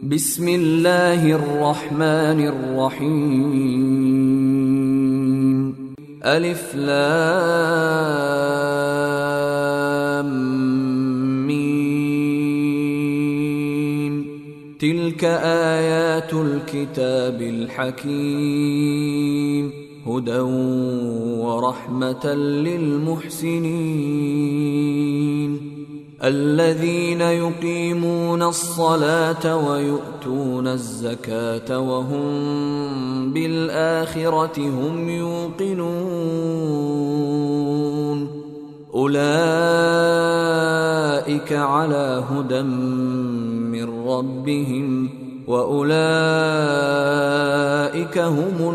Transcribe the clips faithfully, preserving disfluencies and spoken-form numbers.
بسم الله الرحمن الرحيم. ألف لام ميم. تلك آيات الكتاب الحكيم، هدى ورحمة للمحسنين الذين يقيمون الصلاة ويؤتون الزكاة وهم بالآخرة هم يوقنون. أولئك على هدى من ربهم وأولئك هم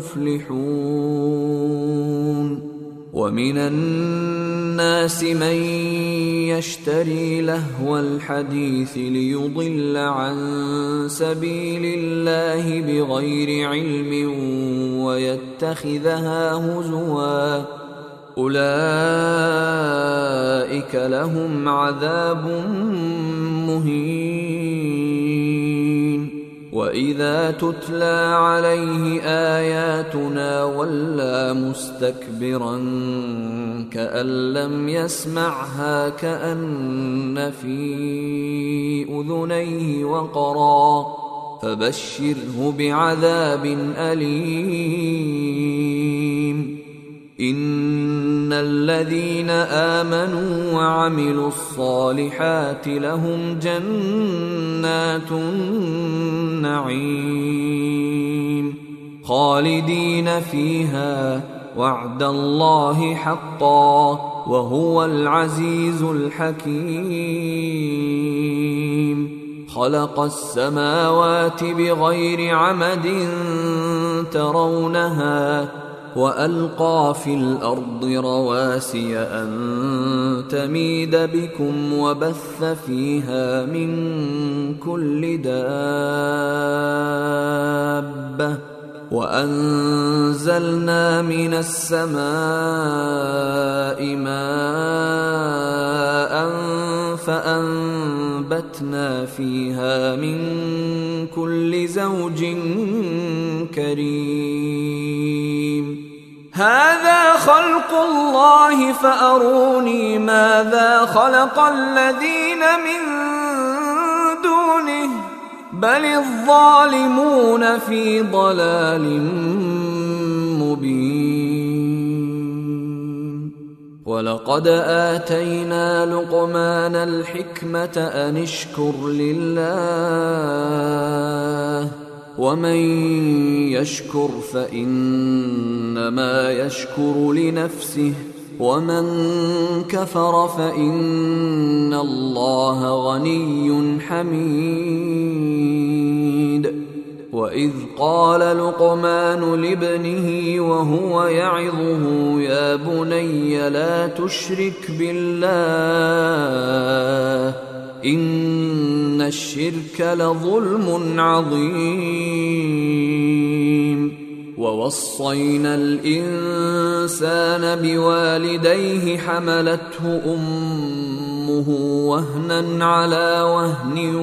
المفلحون. ومن الناس من يشتري لهو الحديث ليضل عن سبيل الله بغير علم ويتخذها هزوا، أولئك لهم عذاب مهين. وإذا تتلى عليه آياتنا ولى مستكبرا كأن لم يسمعها كأن في أذنيه وقرا، فبشره بعذاب أليم. إن الذين آمنوا وعملوا الصالحات لهم جنات النعيم خالدين فيها، وعد الله حقا وهو العزيز الحكيم. خلق السماوات بغير عمد ترونها وألقى في الأرض رواسي أن تميد بكم وبث فيها من كل دابة، وأنزلنا من السماء ماء فأنبتنا فيها من كل زوج كريم. هذا خلق الله فأروني ماذا خلق الذين من دونه، بل الظالمون في ضلال مبين. ولقد آتينا لقمان الحكمة أن اشكر لله، ومن يشكر فإنما يشكر لنفسه، ومن كفر فإن الله غني حميد. وإذ قال لقمان لابنه وهو يعظه يا بني لا تشرك بالله إن الشرك لظلم عظيم. ووصينا الإنسان بوالديه حملته أمه وهنا على وهن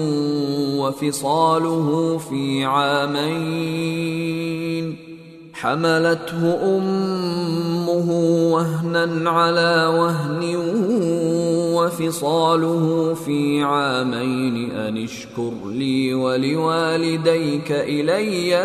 وفصاله في عامين حملته أمه وهنا على وهن وفصاله في عامين أن اشكر لي ولوالديك إلي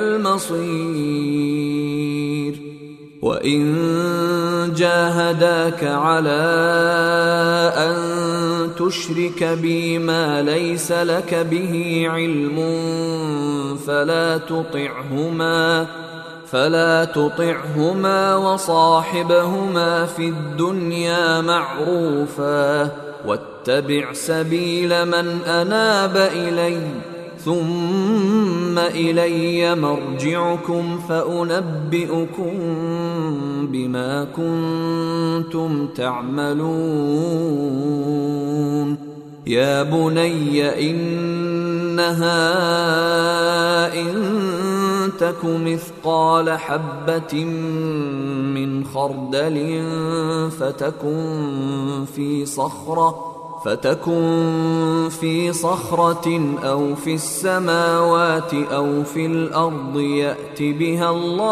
المصير. وإن جاهداك على أن تشرك بي ما ليس لك به علم فلا تطعهما فلا تطعهما وصاحبهما في الدنيا معروفا، واتبع سبيل من أناب إلي، ثم إلي مرجعكم فأنبئكم بما كنتم تعملون. يا بني إنها إن تك مثقال حبة من خردل فتكن في صخرة فتكن في صخرة أو في السماوات أو في الأرض يأت بها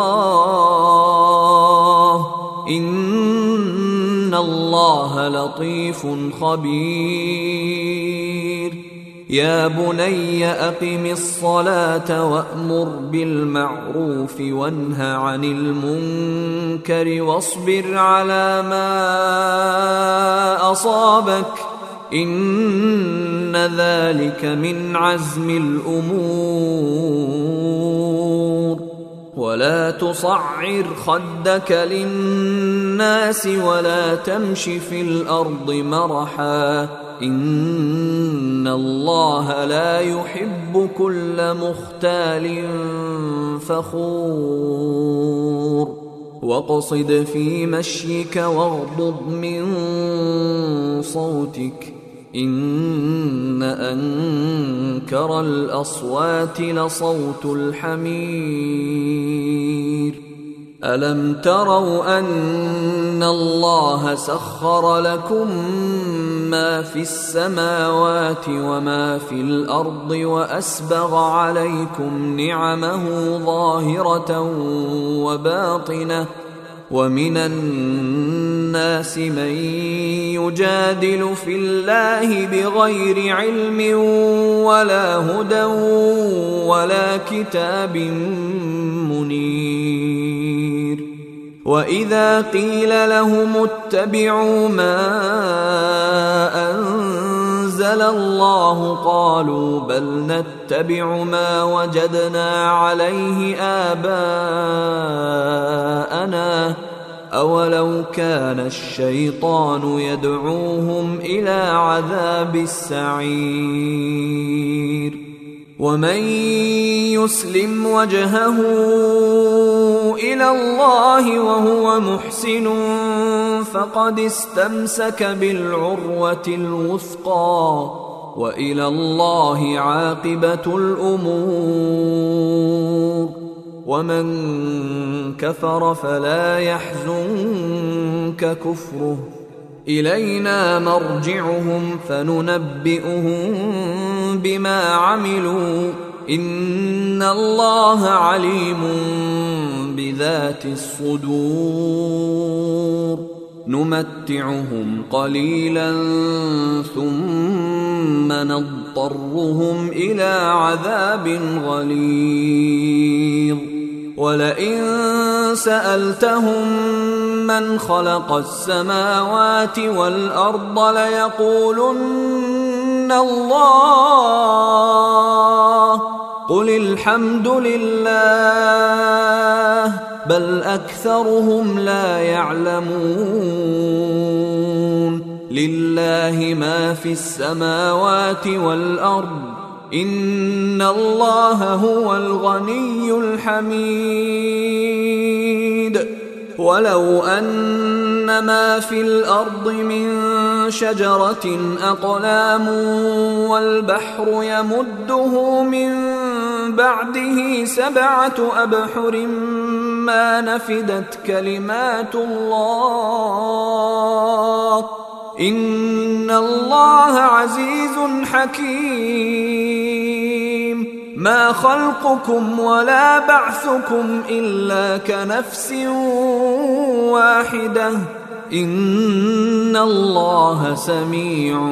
الله إن الله لطيف خبير. يا بني أقم الصلاة وأمر بالمعروف وانه عن المنكر واصبر على ما أصابك إن ذلك من عزم الأمور. ولا تصعر خدك للناس ولا تمش في الأرض مرحا إن الله لا يحب كل مختال فخور. واقصد في مشيك واغضض من صوتك إن أنكر الأصوات لصوت الحمير. ألم تروا أن الله سخر لكم ما في السماوات وما في الأرض وأسبغ عليكم نعمه ظاهرة وباطنة ومن الناس من يجادل في الله بغير علم ولا هدى ولا كتاب منير. وإذا قيل لهم اتبعوا ما أنزل الله قالوا بل نتبع ما وجدنا عليه آباءنا أولو كان الشيطان يدعوهم إلى عذاب السعير. ومن يسلم وجهه إلى الله وهو محسن فقد استمسك بالعروة الوثقى وإلى الله عاقبة الأمور. ومن كفر فلا يحزنك كفره إلينا مرجعهم فننبئهم بما عملوا إن الله عليم بذات الصدور. نمتعهم قليلا ثم نضطرهم إلى عذاب غليظ. ولئن سألتهم من خلق السماوات والأرض ليقولن الله قل الحمد لله بل أكثرهم لا يعلمون. لله ما في السماوات والأرض إن الله هو الغني الحميد. ولو أن ما في الأرض من شجرة أقلام والبحر يمده من بعده سبعة أبحر ما نفدت كلمات الله إن الله عزيز حكيم. ما خلقكم ولا بعثكم إلا كنفس واحدة إن الله سميع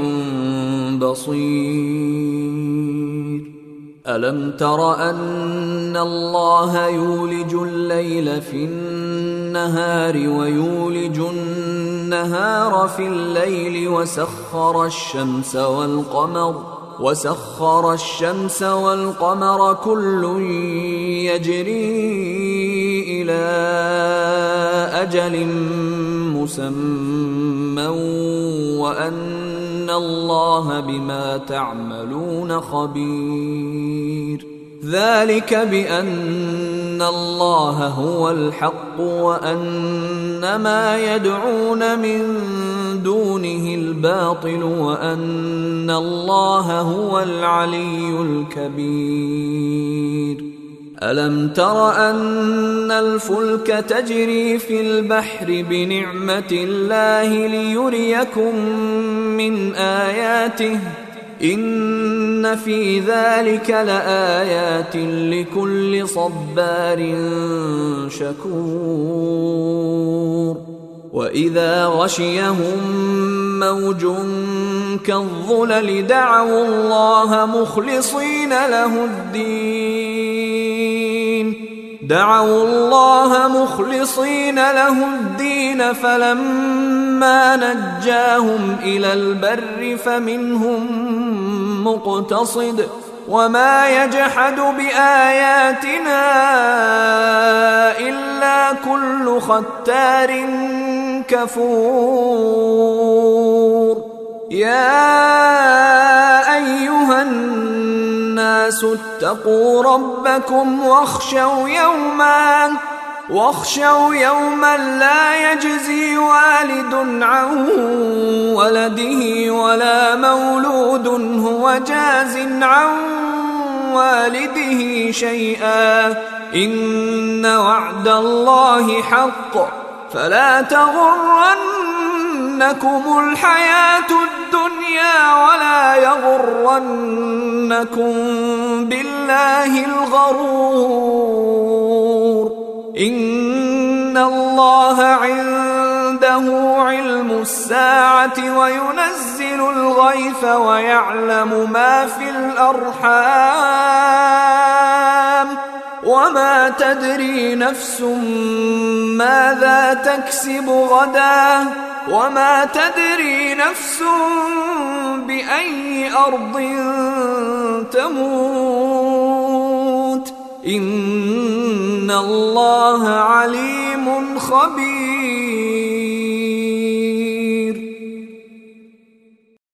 بصير. ألم تر أن الله يولج الليل في النهار ويولج النهار في الليل وسخر الشمس والقمر وسخر الشمس والقمر كل يجري إلى أجل مسمى وأن الله بما تعملون خبير. ذلك بأن الله هو الحق وأن ما يدعون من دونه الباطل وأن الله هو العلي الكبير. ألم تر أن الفلك تجري في البحر بنعمة الله ليريكم من آياته إن في ذلك لآيات لكل صبار شكور وإذا غشيهم موج كالظلل دعوا الله مخلصين له الدين دعوا الله مخلصين له الدين فلما نجاهم إلى البر فمنهم مقتصد وما يجحد بآياتنا إلا كل ختار كفور يا أيها الناس اتقوا ربكم واخشوا يوما واخشوا يوما لا يجزي والد عن ولده ولا مولود هو جاز عن والده شيئا إن وعد الله حق فلا تغرنكم الحياة الدنيا ولا يغرنكم بالله الغرور إن الله عنده علم الساعة وينزل الغيث ويعلم ما في الأرحام وما تدري نفس ماذا تكسب غدا وما تدري نفس بأي أرض تموت إن الله عليم خبير.